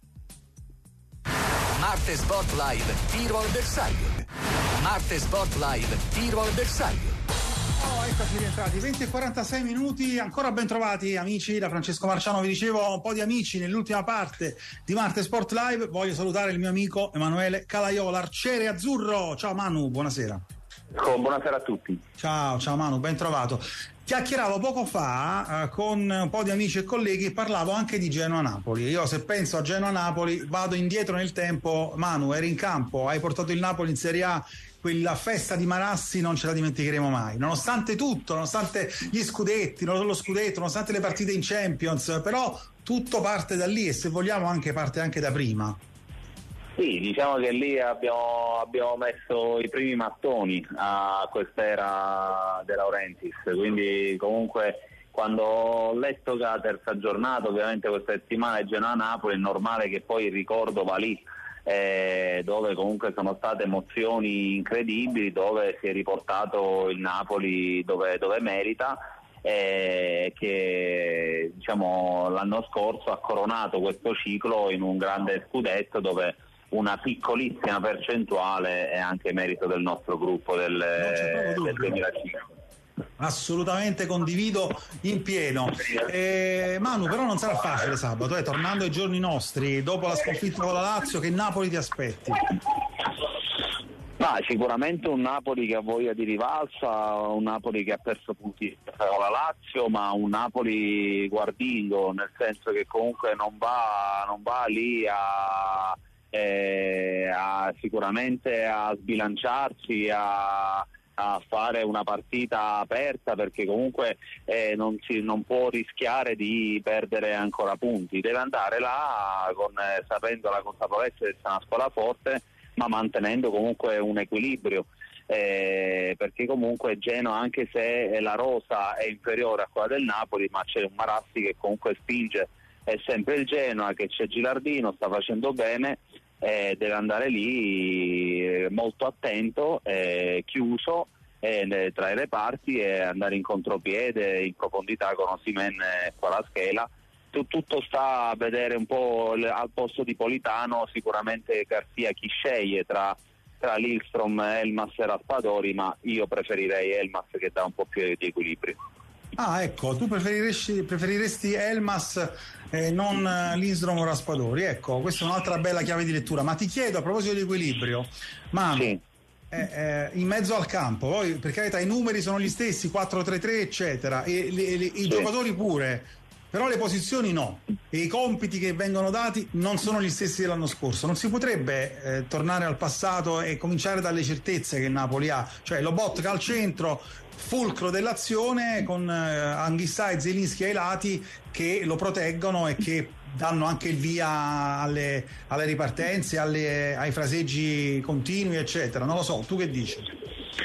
Marte Sport Live, tiro al bersaglio. Marte Sport Live, tiro al bersaglio. Oh, eccoci rientrati, venti e quarantasei minuti, ancora ben trovati amici, da Francesco Marciano vi dicevo un po' di amici nell'ultima parte di Marte Sport Live. Voglio salutare il mio amico Emanuele Calaiola, arciere azzurro. Ciao Manu, buonasera. Oh, buonasera a tutti. Ciao, ciao Manu, ben trovato. Chiacchieravo poco fa eh, con un po' di amici e colleghi e parlavo anche di Genoa-Napoli. Io se penso a Genoa-Napoli vado indietro nel tempo. Manu, eri in campo, hai portato il Napoli in Serie A, quella festa di Marassi non ce la dimenticheremo mai, nonostante tutto, nonostante gli scudetti, non lo scudetto, nonostante le partite in Champions, però tutto parte da lì e se vogliamo anche parte anche da prima. Sì, diciamo che lì abbiamo, abbiamo messo i primi mattoni a quest'era De Laurentiis, quindi comunque quando ho letto che la terza giornata, ovviamente questa settimana è Genoa-Napoli, è normale che poi il ricordo va lì, eh, dove comunque sono state emozioni incredibili, dove si è riportato il Napoli dove, dove merita, eh, che diciamo l'anno scorso ha coronato questo ciclo in un grande scudetto dove una piccolissima percentuale è anche merito del nostro gruppo del, del duemilacinque. Assolutamente condivido in pieno. eh, Manu, però non sarà facile sabato, eh, tornando ai giorni nostri, dopo la sconfitta con la Lazio, che Napoli ti aspetti? Ma sicuramente un Napoli che ha voglia di rivalsa, un Napoli che ha perso punti con la Lazio, ma un Napoli guardingo, nel senso che comunque non va, non va lì a, eh, a sicuramente a sbilanciarsi, a a fare una partita aperta, perché comunque eh, non, si, non può rischiare di perdere ancora punti, deve andare là con, eh, sapendo la consapevolezza di essere una squadra forte, ma mantenendo comunque un equilibrio, eh, perché comunque Genoa, anche se la rosa è inferiore a quella del Napoli, ma c'è un Marassi che comunque spinge, è sempre il Genoa, che c'è Gilardino, sta facendo bene, eh, deve andare lì molto attento, eh, chiuso eh, tra i reparti, e andare in contropiede in profondità con Osimhen e Kvaratskhelia. Tutto sta a vedere un po' al posto di Politano, sicuramente Garcia chi sceglie tra, tra Lindstrom, Elmas e Raspadori, ma io preferirei Elmas, che dà un po' più di equilibrio. Ah, ecco, tu preferiresti, preferiresti Elmas e non Lindstrom o Raspadori. Ecco, questa è un'altra bella chiave di lettura. Ma ti chiedo, a proposito di equilibrio, ma sì. eh, eh, in mezzo al campo, poi per carità i numeri sono gli stessi, quattro tre tre eccetera, e le, le, i sì. giocatori pure, però le posizioni no, e i compiti che vengono dati non sono gli stessi dell'anno scorso. Non si potrebbe eh, tornare al passato e cominciare dalle certezze che il Napoli ha, cioè Lobotka al centro, fulcro dell'azione, con eh, Anghissà e Zielinski ai lati che lo proteggono e che danno anche il via alle, alle ripartenze, alle, ai fraseggi continui eccetera. Non lo so, tu che dici?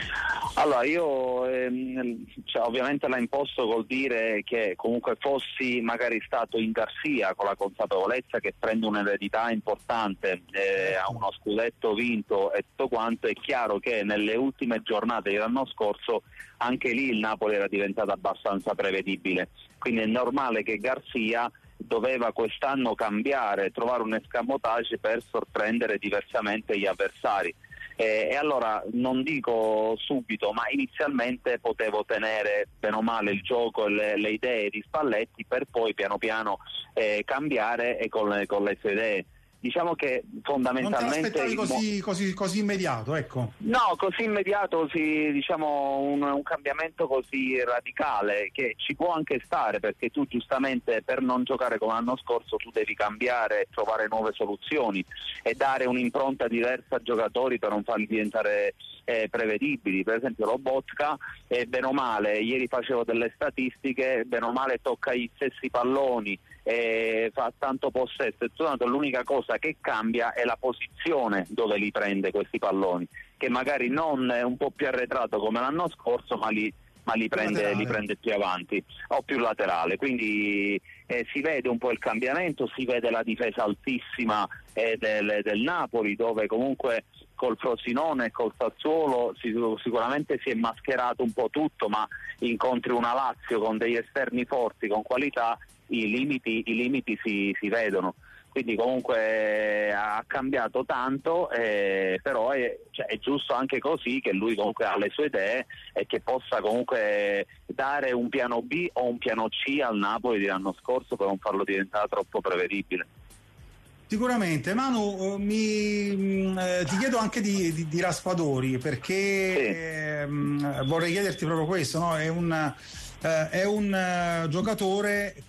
Allora io ehm, cioè, ovviamente l'ha imposto col dire che comunque fossi magari stato in Garcia, con la consapevolezza che prende un'eredità importante, eh, ha uno scudetto vinto e tutto quanto. È chiaro che nelle ultime giornate dell'anno scorso anche lì il Napoli era diventato abbastanza prevedibile, quindi è normale che Garcia doveva quest'anno cambiare, trovare un escamotage per sorprendere diversamente gli avversari. Eh, e allora non dico subito, ma inizialmente potevo tenere bene o male il gioco e le, le idee di Spalletti, per poi piano piano eh, cambiare e con le, con le sue idee. Diciamo che fondamentalmente non te l'aspettavi così, così, così immediato, ecco. No, così immediato, così, diciamo un, un cambiamento così radicale, che ci può anche stare, perché tu giustamente per non giocare come l'anno scorso tu devi cambiare, trovare nuove soluzioni e dare un'impronta diversa a giocatori per non farli diventare eh, prevedibili. Per esempio Lobotka, eh, bene o male, ieri facevo delle statistiche, bene o male tocca gli stessi palloni, eh, fa tanto possesso e tutto, l'unica cosa che cambia è la posizione dove li prende questi palloni, che magari non è un po' più arretrato come l'anno scorso, ma li, ma li, prende, li prende più avanti o più laterale, quindi eh, si vede un po' il cambiamento, si vede la difesa altissima eh, del, del Napoli, dove comunque col Frosinone e col Sassuolo si, sicuramente si è mascherato un po' tutto, ma incontri una Lazio con degli esterni forti, con qualità, i limiti, i limiti si, si vedono. Quindi comunque ha cambiato tanto, eh, però è, cioè, è giusto anche così che lui comunque ha le sue idee e che possa comunque dare un piano B o un piano C al Napoli dell'anno scorso, per non farlo diventare troppo prevedibile. Sicuramente. Manu, eh, mi, eh, ti chiedo anche di, di, di Raspadori, perché sì. eh, vorrei chiederti proprio questo, no? È un Uh, è un uh, giocatore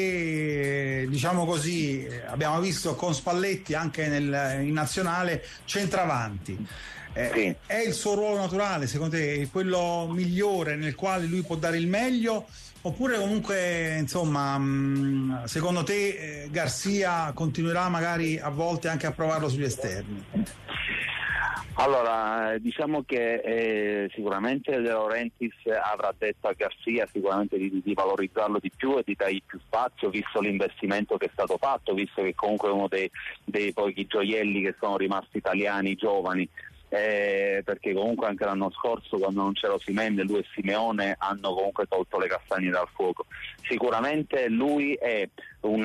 che, diciamo così, abbiamo visto con Spalletti anche nel, in nazionale, centravanti. Eh, sì. È il suo ruolo naturale, secondo te, quello migliore nel quale lui può dare il meglio? Oppure comunque, insomma, mh, secondo te eh, Garcia continuerà magari a volte anche a provarlo sugli esterni? Allora, diciamo che eh, sicuramente De Laurentiis avrà detto a Garcia sicuramente di, di valorizzarlo di più e di dargli più spazio, visto l'investimento che è stato fatto, visto che comunque è uno dei, dei pochi gioielli che sono rimasti italiani, giovani, eh, perché comunque anche l'anno scorso, quando non c'era Osimhen, lui e Simeone hanno comunque tolto le castagne dal fuoco. Sicuramente lui è un...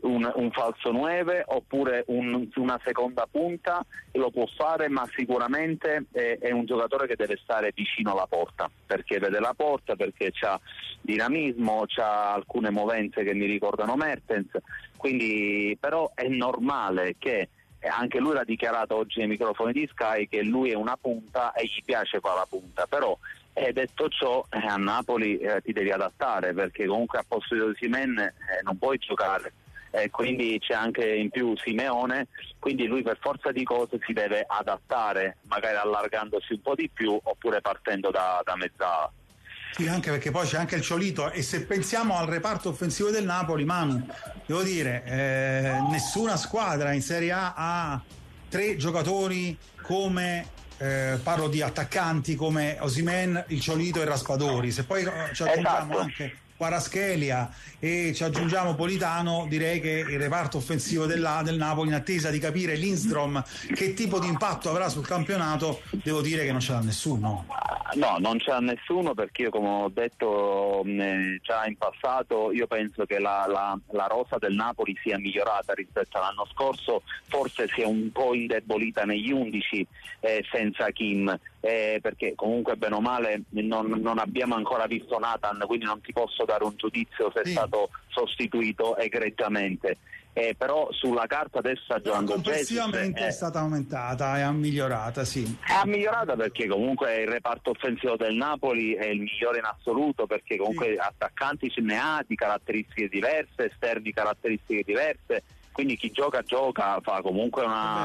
un, un falso nove oppure un, una seconda punta, lo può fare, ma sicuramente è, è un giocatore che deve stare vicino alla porta, perché vede la porta, perché c'ha dinamismo, c'ha alcune movenze che mi ricordano Mertens, quindi però è normale che anche lui l'ha dichiarato oggi ai microfoni di Sky che lui è una punta e gli piace fare la punta, però eh, detto ciò eh, a Napoli eh, ti devi adattare, perché comunque a posto di Osimhen eh, non puoi giocare, e eh, quindi c'è anche in più Simeone, quindi lui per forza di cose si deve adattare, magari allargandosi un po' di più oppure partendo da, da mezzala. Sì, anche perché poi c'è anche il Ciolito, e se pensiamo al reparto offensivo del Napoli, Manu, devo dire, eh, nessuna squadra in Serie A ha tre giocatori come, eh, parlo di attaccanti, come Osimhen, il Ciolito e Raspadori. Se poi ci aggiungiamo esatto. anche Kvaratskhelia e ci aggiungiamo Politano, direi che il reparto offensivo della, del Napoli, in attesa di capire Lindstrom che tipo di impatto avrà sul campionato, devo dire che non ce l'ha nessuno. No, non c'è nessuno, perché io, come ho detto eh, già in passato, io penso che la, la, la rosa del Napoli sia migliorata rispetto all'anno scorso, forse si è un po' indebolita negli undici eh, senza Kim, eh, perché comunque bene o male non, non abbiamo ancora visto Nathan, quindi non ti posso dare un giudizio se sì. è stato sostituito egregiamente. Eh, però sulla carta adesso sta giocando complessivamente Jesus, è stata aumentata e ha migliorata, sì. È migliorata perché comunque il reparto offensivo del Napoli è il migliore in assoluto, perché comunque sì. attaccanti ce ne ha di caratteristiche diverse, esterni di caratteristiche diverse, quindi chi gioca gioca, fa comunque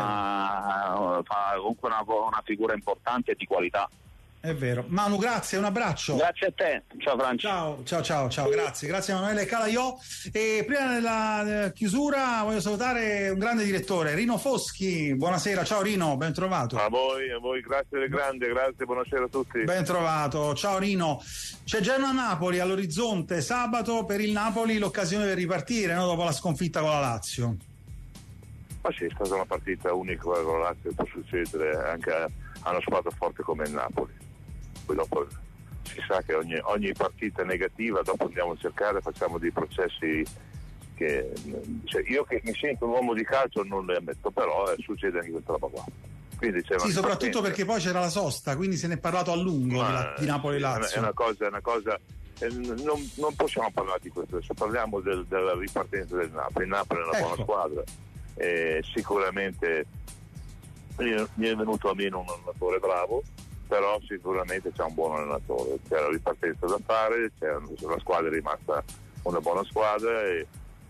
una fa comunque una, una figura importante e di qualità. È vero. Manu, grazie, un abbraccio. Grazie a te, ciao Franci. Ciao, ciao, ciao, ciao, grazie, grazie Emanuele Calaiò. E prima della chiusura voglio salutare un grande direttore, Rino Foschi. Buonasera, ciao Rino, ben trovato. A voi, a voi, grazie del grande, grazie, buonasera a tutti. Ben trovato, ciao Rino. C'è Genoa-Napoli all'orizzonte, sabato per il Napoli l'occasione per ripartire, no? Dopo la sconfitta con la Lazio. Ma sì, è stata una partita unica con la Lazio, può succedere anche a una squadra forte come il Napoli. Poi dopo si sa che ogni, ogni partita negativa dopo andiamo a cercare, facciamo dei processi che cioè io che mi sento un uomo di calcio non le ammetto, però eh, succede anche questa roba qua. Quindi c'è sì, soprattutto perché poi c'era la sosta, quindi se ne è parlato a lungo Ma, di, di Napoli-Lazio. È una cosa, è una cosa eh, non, non possiamo parlare di questo adesso, parliamo del, della ripartenza del Napoli. Il Napoli è una ecco. buona squadra, eh, sicuramente mi è venuto a meno un allenatore bravo, però sicuramente c'è un buon allenatore, c'è la ripartenza da fare, c'è, la squadra è rimasta una buona squadra e,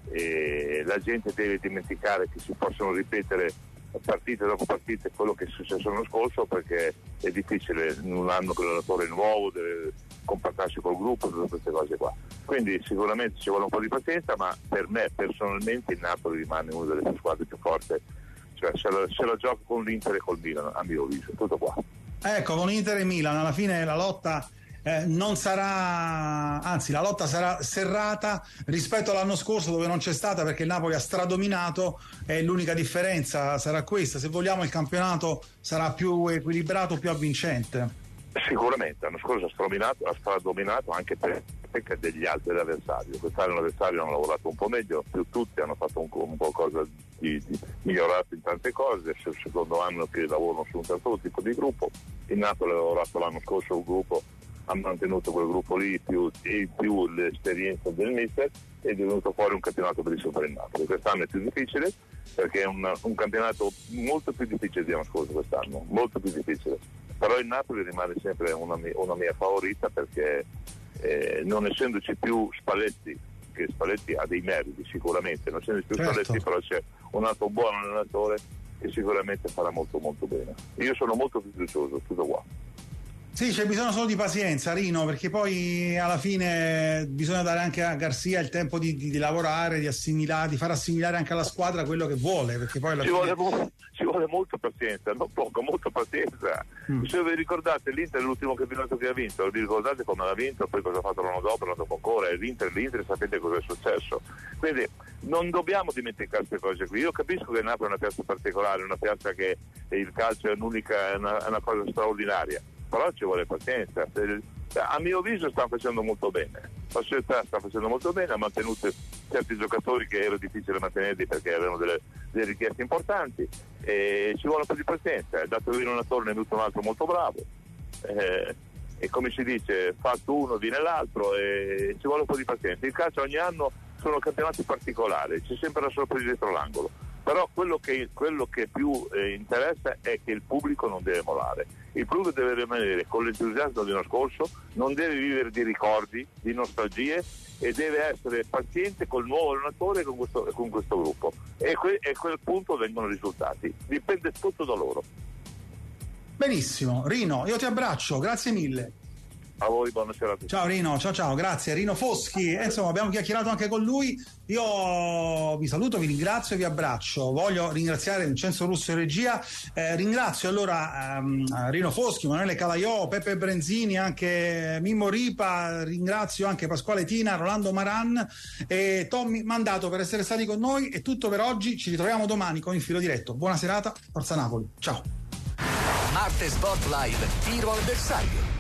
e la gente deve dimenticare che si possono ripetere partite dopo partite quello che è successo l'anno scorso, perché è difficile in un anno che l'allenatore è nuovo, deve compattarsi col gruppo, tutte queste cose qua. Quindi sicuramente ci vuole un po' di pazienza, ma per me personalmente il Napoli rimane una delle squadre più forti, cioè se la, se la gioca con l'Inter e col Milan, a mio avviso, tutto qua. Ecco, con Inter e Milan alla fine la lotta eh, non sarà, anzi la lotta sarà serrata rispetto all'anno scorso, dove non c'è stata perché il Napoli ha stradominato, e l'unica differenza sarà questa. Se vogliamo il campionato sarà più equilibrato, più avvincente. Sicuramente l'anno scorso ha stradominato, ha stradominato anche per perché degli altri avversari. Quest'anno gli avversari hanno lavorato un po' meglio, più tutti hanno fatto un, un po' cosa di, di migliorato in tante cose. È il secondo anno che lavorano su un certo tipo di gruppo. Il Napoli ha lavorato l'anno scorso un gruppo, ha mantenuto quel gruppo lì più, e più l'esperienza del mister, ed è venuto fuori un campionato bellissimo per il Napoli. Quest'anno è più difficile perché è un, un campionato molto più difficile dell'anno scorso quest'anno, molto più difficile. Però il Napoli rimane sempre una mia, una mia favorita, perché Eh, non essendoci più Spalletti, che Spalletti ha dei meriti sicuramente, non essendoci più certo. Spalletti, però c'è un altro buon allenatore che sicuramente farà molto molto bene. Io sono molto fiducioso, tutto qua. Sì, c'è bisogno solo di pazienza, Rino, perché poi alla fine bisogna dare anche a Garcia il tempo di, di, di lavorare, di assimilare, di far assimilare anche alla squadra quello che vuole, perché poi alla ci, fine... vuole mo- ci vuole molta pazienza, non poco, molta pazienza. Mm. Se vi ricordate, l'Inter è l'ultimo campionato che ha vinto, vi ricordate come l'ha vinto, poi cosa ha fatto l'anno dopo, l'anno dopo ancora, e l'Inter, l'Inter sapete cosa è successo. Quindi non dobbiamo dimenticare queste cose qui. Io capisco che Napoli è una piazza particolare, una piazza che il calcio è un'unica, è una, è una cosa straordinaria, però ci vuole pazienza. Se, A mio avviso sta facendo molto bene, la società sta facendo molto bene, ha mantenuto certi giocatori che era difficile mantenerli perché avevano delle, delle richieste importanti, e ci vuole un po' di pazienza, dato che un attore ne è venuto un altro molto bravo, eh, e come si dice, fatto uno viene l'altro, e ci vuole un po' di pazienza. Il calcio ogni anno sono campionati particolari, c'è sempre la sorpresa dietro l'angolo, però quello che, quello che più eh, interessa è che il pubblico non deve molare, il pubblico deve rimanere con l'entusiasmo dell'anno scorso, non deve vivere di ricordi, di nostalgie, e deve essere paziente col nuovo allenatore e con questo, con questo gruppo, e, que, e a quel punto vengono i risultati, dipende tutto da loro. Benissimo, Rino, io ti abbraccio, grazie mille. A voi, buona serata. Ciao Rino, ciao ciao, grazie. Rino Foschi, eh, insomma abbiamo chiacchierato anche con lui. Io vi saluto, vi ringrazio e vi abbraccio. Voglio ringraziare Vincenzo Russo in regia, eh, ringrazio allora ehm, Rino Foschi, Emanuele Calaiò, Peppe Brenzini, anche Mimmo Ripa, ringrazio anche Pasquale Tina, Rolando Maran e Tommy Mandato per essere stati con noi. È tutto per oggi, ci ritroviamo domani con il filo diretto. Buona serata, Forza Napoli, ciao. Marte Sport Live, tiro al bersaglio.